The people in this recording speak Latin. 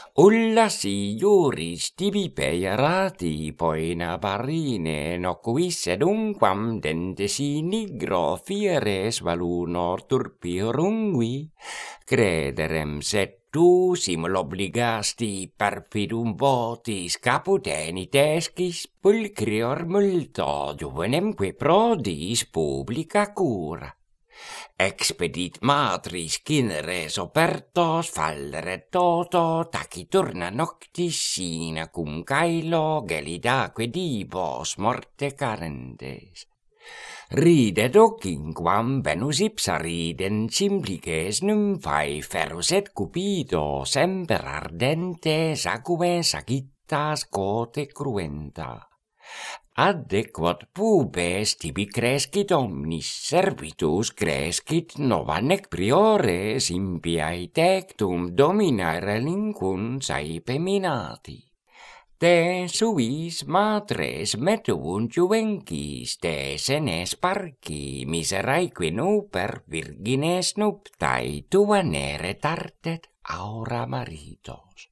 Ullasi juris tibi peirati poina parine nocuisse dunquam dentesi nigro fieres valunor turpiorungui, crederem set tu simul obligasti perfidum votis caputenitescis pulcrior multo juvenemque prodis publica cura. Expedit matris cineres opertos fallere toto taciturna noctis sina cum caelo gelidaque dibos morte carentes. Ride docinquam Venus ipsa rident simplices nymphae ferus et cupido semper ardentes acues agittas cote cruenta. Adequat pubes tibi crescit omnis servitus crescit nova nec priores impiae tectum domina relinquunt saepe minati. Te suis matres metuunt juvencis te senes parci miseraeque nuper virgines nuptae tuanere tartet aura maritos.